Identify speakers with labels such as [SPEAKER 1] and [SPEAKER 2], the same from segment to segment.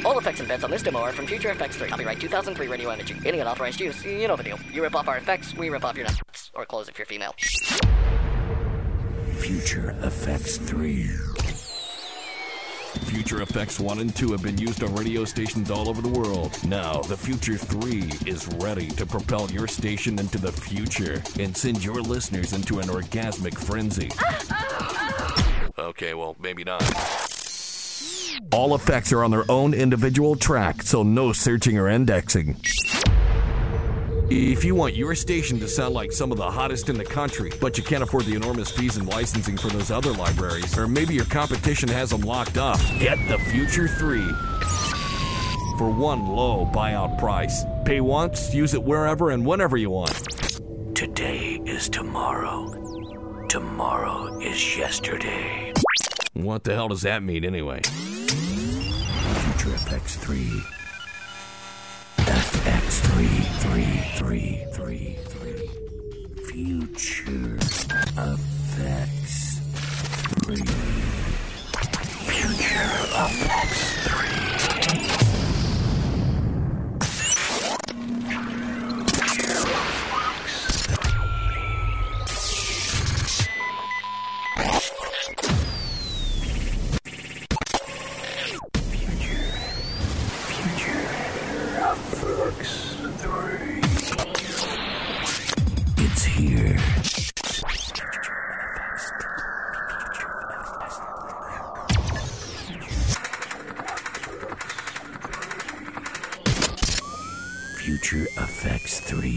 [SPEAKER 1] All effects and beds on this demo are from Future Effects 3. Copyright 2003 Radio Imaging. Any unauthorized use, you know the deal. You rip off our effects, we rip off your nuts. Or clothes if you're female.
[SPEAKER 2] Future Effects 3.
[SPEAKER 3] Future Effects 1 and 2 have been used on radio stations all over the world. Now, the Future 3 is ready to propel your station into the future and send your listeners into an orgasmic frenzy. Okay, well, maybe not. All effects are on their own individual track, so no searching or indexing. If you want your station to sound like some of the hottest in the country, but you can't afford the enormous fees and licensing for those other libraries, or maybe your competition has them locked up, get the Future 3 for one low buyout price. Pay once, use it wherever and whenever you want.
[SPEAKER 2] Today is tomorrow. Tomorrow is yesterday.
[SPEAKER 3] What the hell does that mean anyway?
[SPEAKER 2] Future Effects 3. FX3. Future Effects 3. Future Effects 3. It's here. Future Effects 3.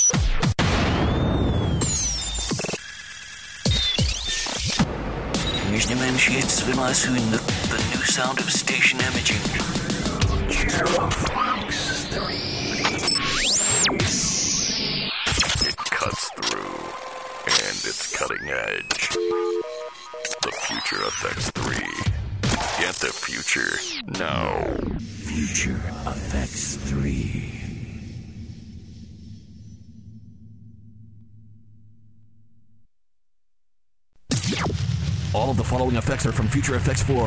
[SPEAKER 2] Нижнем MCH выносим the new sound of station imaging. Future Effects 3.
[SPEAKER 4] It cuts through, and it's cutting edge. The Future Effects 3. Get the future now.
[SPEAKER 2] Future Effects 3.
[SPEAKER 3] All of the following effects are from Future Effects 4.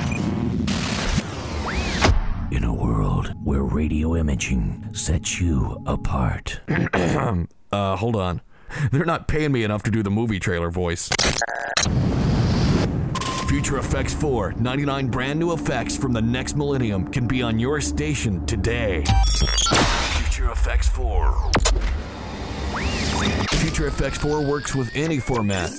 [SPEAKER 2] In a world where radio imaging sets you apart.
[SPEAKER 3] Hold on. They're not paying me enough to do the movie trailer voice. Future Effects 4, 99 brand new effects from the next millennium can be on your station today. Future Effects 4. Future Effects 4 works with any format.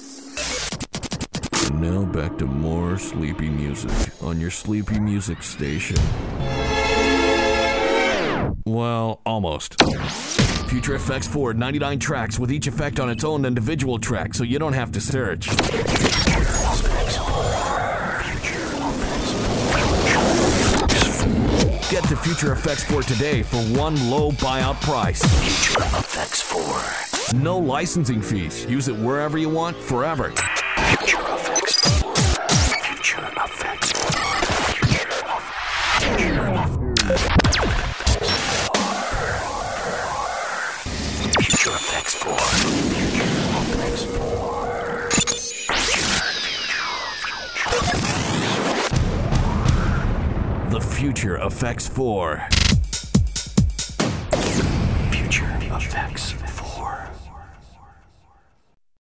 [SPEAKER 3] Now back to more sleepy music on your sleepy music station. Well, almost. Future Effects 4, 99 tracks with each effect on its own individual track, so you don't have to search. Get the Future Effects 4 today for one low buyout price.
[SPEAKER 2] Future Effects 4.
[SPEAKER 3] No licensing fees. Use it wherever you want, forever.
[SPEAKER 2] Future Effects 4. Future Effects 4. Future Effects 4.
[SPEAKER 3] The Future Effects 4.